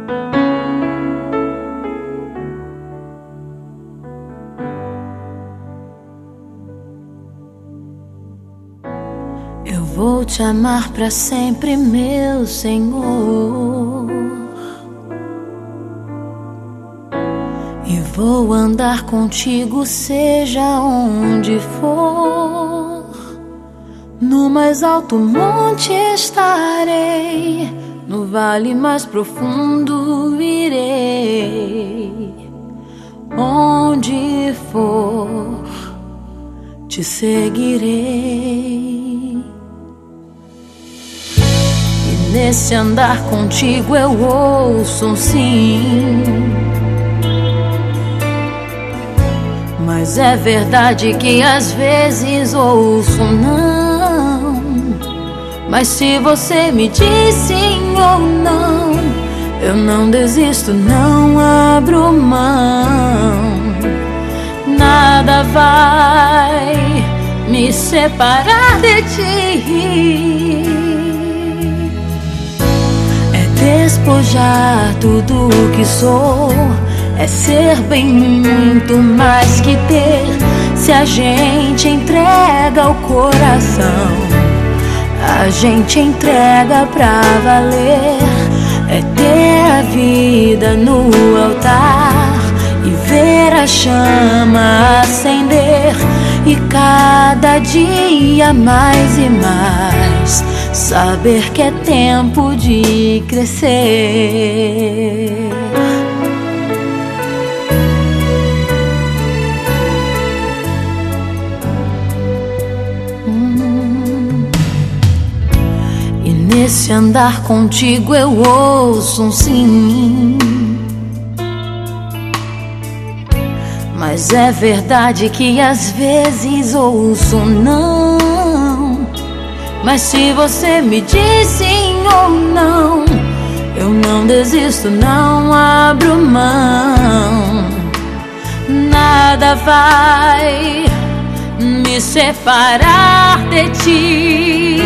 Eu vou te amar pra sempre, meu Senhor, e vou andar contigo, seja onde for. No mais alto monte estarei, no vale mais profundo irei. Onde for, te seguirei. E nesse andar contigo eu ouço um sim, mas é verdade que às vezes ouço um não. Mas se você me diz sim ou não, eu não desisto, não abro mão. Nada vai me separar de ti. É despojar tudo o que sou, é ser bem muito mais que ter. Se a gente entrega o coração, a gente entrega pra valer. É ter a vida no altar e ver a chama acender. E cada dia mais e mais saber que é tempo de crescer. Nesse andar contigo eu ouço um sim, mas é verdade que às vezes ouço um não. Mas se você me diz sim ou não, eu não desisto, não abro mão. Nada vai me separar de ti.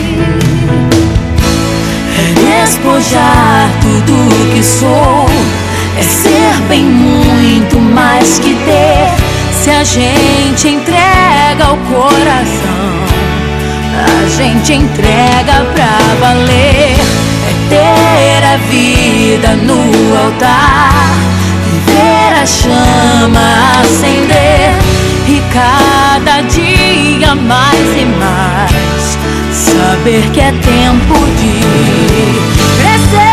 Despojar tudo o que sou, é ser bem muito mais que ter. Se a gente entrega o coração, a gente entrega pra valer. É ter a vida no altar e ver a chama acender. E cada dia mais e mais saber que é tempo de crescer.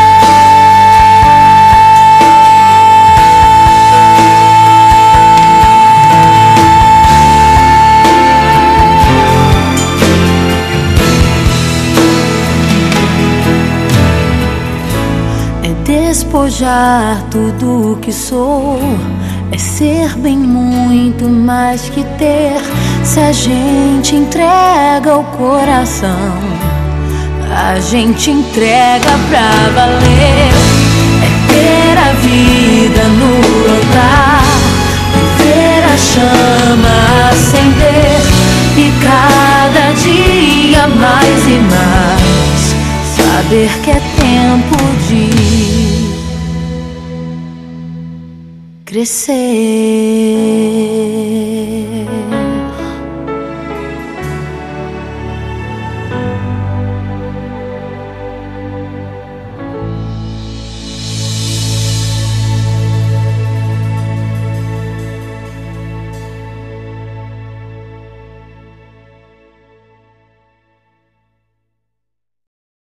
É despojar tudo o que sou, é ser bem muito mais que ter. Se a gente entrega o coração, a gente entrega pra valer. É ter a vida no altar e ver a chama acender. E cada dia mais e mais saber que é tempo de crescer.